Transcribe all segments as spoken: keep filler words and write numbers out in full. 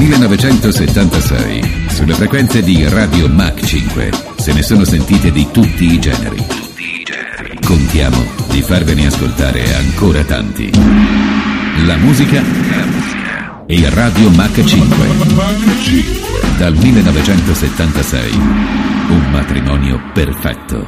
millenovecentosettantasei, sulle frequenze di Radio Mach cinque, se ne sono sentite di tutti i generi. Contiamo di farvene ascoltare ancora tanti. La musica e Radio Mach cinque. Dal millenovecentosettantasei, un matrimonio perfetto.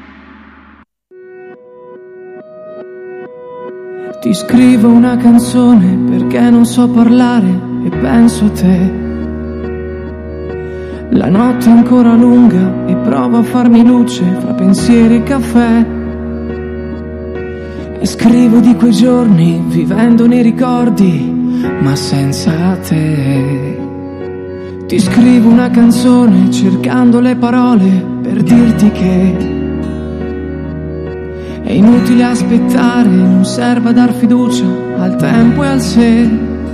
Ti scrivo una canzone perché non so parlare e penso a te. La notte è ancora lunga e provo a farmi luce fra pensieri e caffè. E scrivo di quei giorni vivendo nei ricordi, ma senza te. Ti scrivo una canzone cercando le parole per dirti che è inutile aspettare, non serve dar fiducia al tempo e al sé.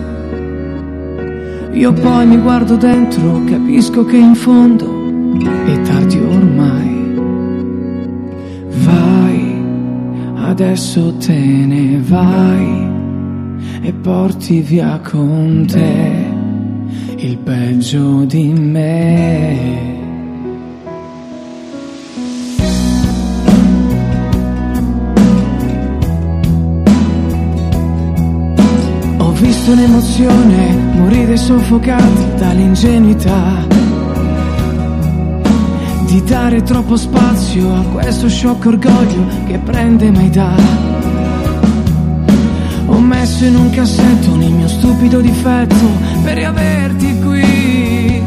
Io poi mi guardo dentro, capisco che in fondo è tardi ormai. Vai, adesso te ne vai e porti via con te il peggio di me. Ho visto un'emozione morire soffocati dall'ingenuità di dare troppo spazio a questo sciocco orgoglio che prende mai dà. Ho messo in un cassetto il mio stupido difetto per riaverti qui.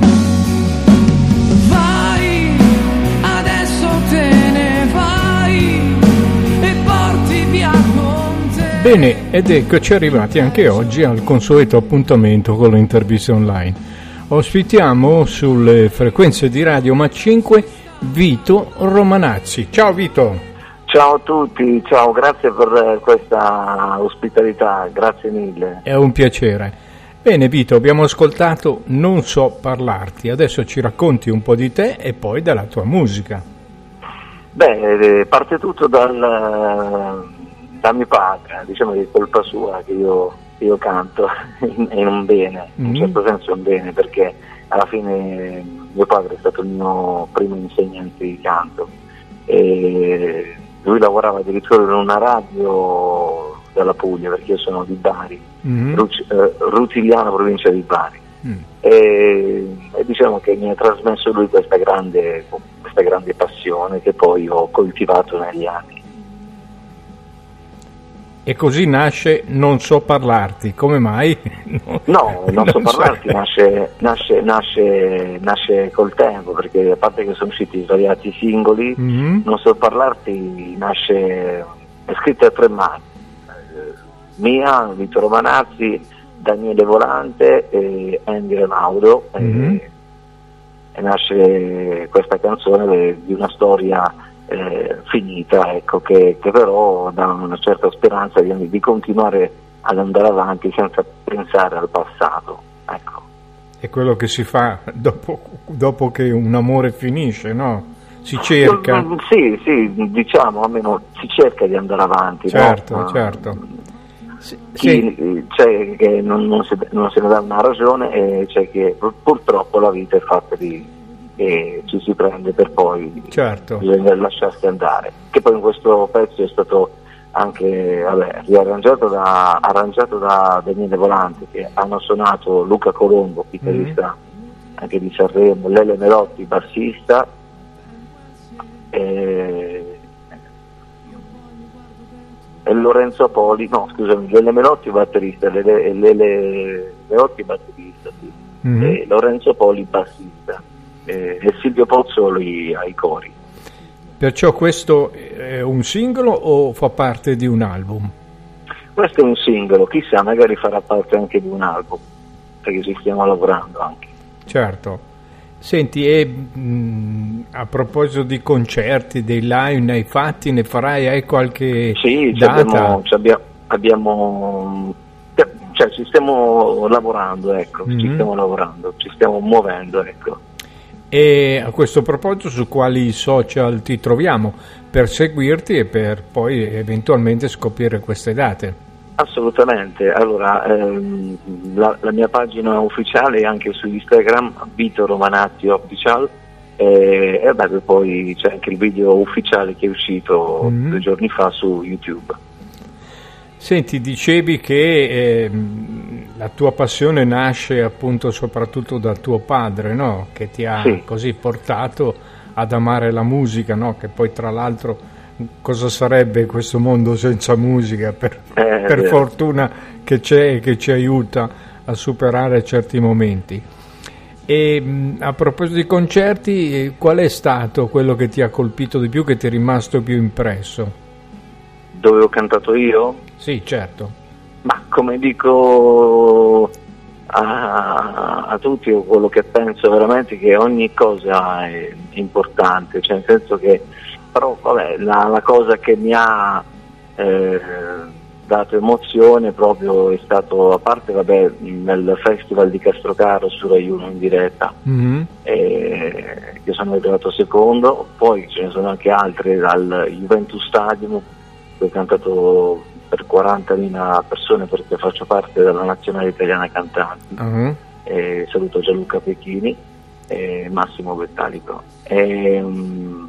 Vai, adesso te ne vai e porti via con te. Bene, ed eccoci arrivati anche oggi al consueto appuntamento con le interviste online. Ospitiamo sulle frequenze di Radio Mach cinque Vito Romanazzi. Ciao Vito. Ciao a tutti, ciao, grazie per questa ospitalità, grazie mille. È un piacere. Bene Vito, abbiamo ascoltato Non so parlarti, adesso ci racconti un po' di te e poi della tua musica. Beh, parte tutto dal, da mio padre, diciamo che è colpa sua che io... io canto in un bene, in un certo senso un bene, perché alla fine mio padre è stato il mio primo insegnante di canto e lui lavorava addirittura in una radio della Puglia, perché io sono di Bari, mm-hmm. Ruc- eh, Rutigliano, provincia di Bari, mm. e, e diciamo che mi ha trasmesso lui questa grande, questa grande passione che poi ho coltivato negli anni. E così nasce Non so parlarti, come mai? No, Non so parlarti nasce, nasce, nasce, nasce col tempo, perché a parte che sono usciti svariati singoli, mm-hmm. Non so parlarti nasce, è scritto a tre mani, mia, Vito Romanazzi, Daniele Volante e Andy Renaudo, mm-hmm. e, e nasce questa canzone di una storia Eh, finita, ecco, che, che però dà una certa speranza di, di continuare ad andare avanti senza pensare al passato, ecco. È quello che si fa dopo, dopo che un amore finisce, no? Si cerca. Mm, sì, sì, diciamo, almeno si cerca di andare avanti, certo, no? certo. Sì, chi, c'è che non, non, si, non se ne dà una ragione e c'è che purtroppo la vita è fatta di e ci si prende per poi certo. bisogna lasciarsi andare, che poi in questo pezzo è stato anche vabbè, riarrangiato da, arrangiato da Daniele Volante, che hanno suonato Luca Colombo, chitarrista mm-hmm. anche di Sanremo, Lele Melotti, bassista, e, e Lorenzo Poli, no scusami, Lele Melotti batterista, Lele, Lele Melotti batterista, sì. mm-hmm. e Lorenzo Poli bassista. E Silvio Pozzoli ai cori. Perciò questo è un singolo o fa parte di un album? Questo è un singolo, chissà, magari farà parte anche di un album, perché ci stiamo lavorando anche. Certo. Senti, e mh, a proposito di concerti, dei live, ne hai fatti, ne farai, hai qualche sì, data? Abbiamo, abbiamo, abbiamo cioè ci stiamo lavorando, ecco, mm-hmm. ci stiamo lavorando, ci stiamo muovendo, ecco. E a questo proposito, su quali social ti troviamo per seguirti e per poi eventualmente scoprire queste date? Assolutamente, allora ehm, la, la mia pagina ufficiale è anche su Instagram, Vito Romanazzi Official, e, e beh, poi c'è anche il video ufficiale che è uscito mm-hmm. due giorni fa su YouTube. Senti, dicevi che eh, la tua passione nasce appunto soprattutto da tuo padre, no? Che ti ha sì. così portato ad amare la musica, no? Che poi tra l'altro cosa sarebbe questo mondo senza musica, per, eh, per fortuna che c'è e che ci aiuta a superare certi momenti. E mh, a proposito di concerti, qual è stato quello che ti ha colpito di più, che ti è rimasto più impresso? Dove ho cantato io? Sì, certo. Ma come dico a, a tutti, quello che penso veramente, che ogni cosa è importante, cioè nel senso che però vabbè, la, la cosa che mi ha eh, dato emozione proprio è stato, a parte vabbè, nel Festival di Castrocaro su Rai uno in diretta, mm-hmm. eh, che sono arrivato secondo, poi ce ne sono anche altre dal Juventus Stadium, dove ho cantato per quarantamila persone perché faccio parte della nazionale italiana cantanti, mm-hmm. eh, saluto Gianluca Pechini e Massimo Bettalico. E, um,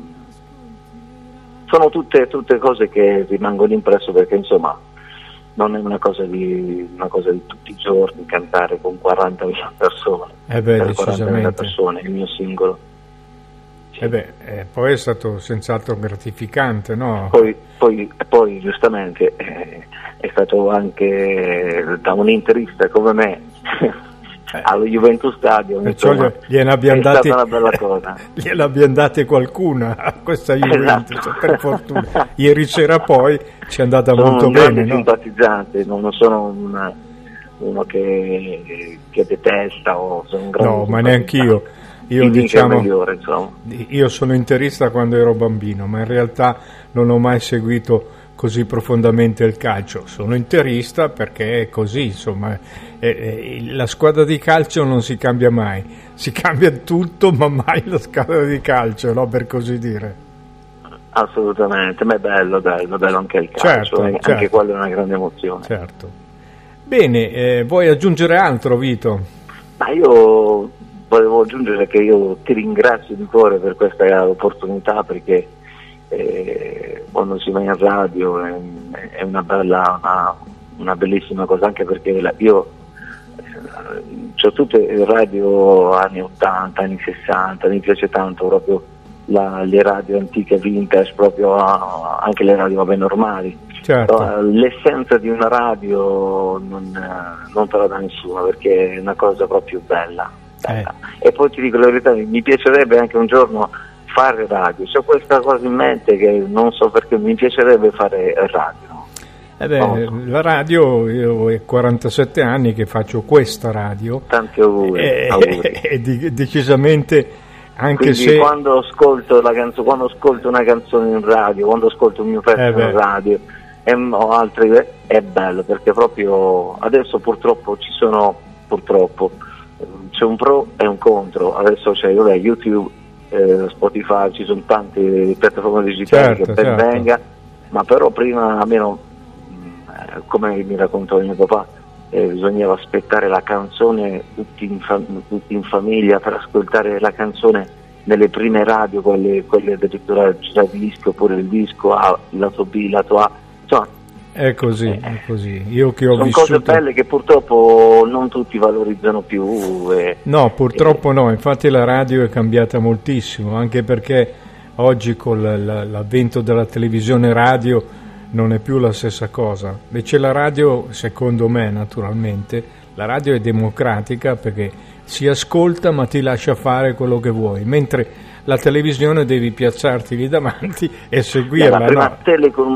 sono tutte, tutte cose che rimangono impresso, perché insomma non è una cosa di, una cosa di tutti i giorni cantare con quarantamila persone, eh beh, per quarantamila persone il mio singolo. Eh beh, eh, poi è stato senz'altro gratificante, no? Poi, poi, poi giustamente eh, è stato anche da un interista come me allo Juventus Stadium, insomma, gliene abbiamo è dati, stata una bella cosa. Gliene abbiamo date qualcuna a questa Juventus, esatto. Per fortuna. Ieri sera poi ci è andata sono molto un bene, no? simpatizzante, non sono un, uno che, che detesta o sono un grande no, ma neanch'io. Io, diciamo, migliore, io sono interista quando ero bambino, ma in realtà non ho mai seguito così profondamente il calcio. Sono interista perché è così, insomma, eh, eh, la squadra di calcio non si cambia mai, si cambia tutto ma mai la squadra di calcio, no, per così dire. Assolutamente, ma è bello, bello, bello anche il calcio, certo, eh, certo. Anche quello è una grande emozione. Certo. Bene, eh, vuoi aggiungere altro, Vito? Ma io volevo aggiungere che io ti ringrazio di cuore per questa opportunità, perché eh, quando si va in radio è, è una bella, una, una bellissima cosa, anche perché la, io eh, ho tutte le radio anni ottanta, anni sessanta, mi piace tanto proprio la, le radio antiche, vintage, proprio a, anche le radio vabbè normali. Certo. Però, l'essenza di una radio non, non te la dà nessuno, perché è una cosa proprio bella. Eh. E poi ti dico la verità, mi piacerebbe anche un giorno fare radio, c'ho questa cosa in mente che non so perché mi piacerebbe fare radio. Eh beh, no. La radio, io ho quarantasette anni che faccio questa radio, tanti auguri, e, auguri. E, e decisamente anche quindi se quando ascolto la canzone, quando ascolto una canzone in radio, quando ascolto un mio pezzo eh in radio e, o altre, è bello, perché proprio adesso purtroppo ci sono purtroppo c'è un pro e un contro, adesso c'è vabbè, YouTube, eh, Spotify, ci sono tante piattaforme digitali, certo, che ben certo. venga, ma però prima almeno eh, come mi raccontò mio papà, eh, bisognava aspettare la canzone tutti in, fam- tutti in famiglia per ascoltare la canzone nelle prime radio, quelle, quelle addirittura il disco, oppure il disco A, lato B, lato A, insomma. È così, eh, è così. Io che ho sono vissuto... cose belle che purtroppo non tutti valorizzano più. E, no, purtroppo e... no, infatti la radio è cambiata moltissimo, anche perché oggi con l'avvento della televisione radio non è più la stessa cosa. Invece la radio, secondo me naturalmente, la radio è democratica perché si ascolta ma ti lascia fare quello che vuoi, mentre la televisione devi piazzarti lì davanti e seguirla. La prima no? telecom...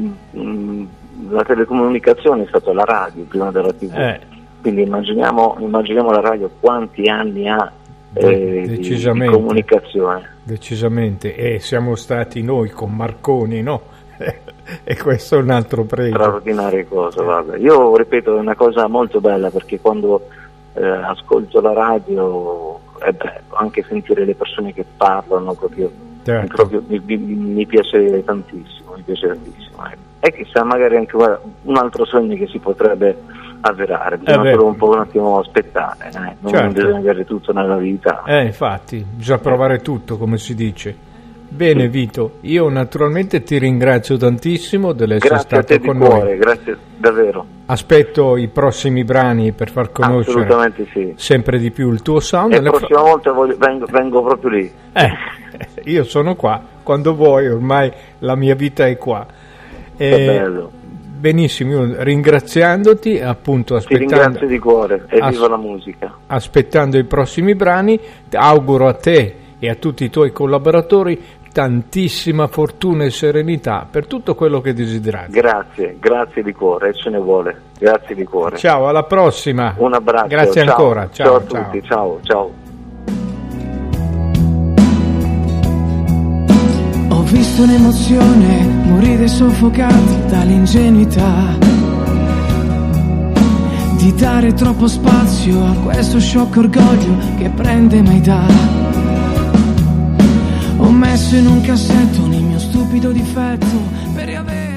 la telecomunicazione è stata la radio prima della tivù, eh. quindi immaginiamo, immaginiamo la radio quanti anni ha eh, decisamente, di, di comunicazione. Decisamente, e siamo stati noi con Marconi, no? E questo è un altro pregio. Straordinaria cosa, guarda. Io ripeto, è una cosa molto bella, perché quando eh, ascolto la radio è bello anche sentire le persone che parlano, proprio, certo. proprio mi, mi, mi piace tantissimo, mi piace tantissimo ecco. e chissà, magari anche un altro sogno che si potrebbe avverare. Bisogna eh solo un po' un attimo aspettare, eh? non certo. bisogna avere tutto nella vita. Eh, infatti, bisogna provare tutto, come si dice. Bene, sì. Vito, io naturalmente ti ringrazio tantissimo dell'essere grazie stato a te con di cuore, noi. Grazie davvero. Aspetto i prossimi brani per far conoscere assolutamente sì. sempre di più il tuo sound. E la prossima fa... volta voglio, vengo, vengo proprio lì. Eh, io sono qua, quando vuoi, ormai la mia vita è qua. Che eh, bello. Benissimo, io ringraziandoti, appunto aspettando... Ti ringrazio di cuore e as- viva la musica. Aspettando i prossimi brani, auguro a te e a tutti i tuoi collaboratori tantissima fortuna e serenità per tutto quello che desiderate. Grazie, grazie di cuore, ce ne vuole. Grazie di cuore. Ciao, alla prossima. Un abbraccio. Grazie ciao. ancora. Ciao, ciao a tutti, ciao, ciao. Ho visto un'emozione morire soffocati dall'ingenuità di dare troppo spazio a questo sciocco orgoglio che prende mai dà. Ho messo in un cassetto ogni mio stupido difetto per riavere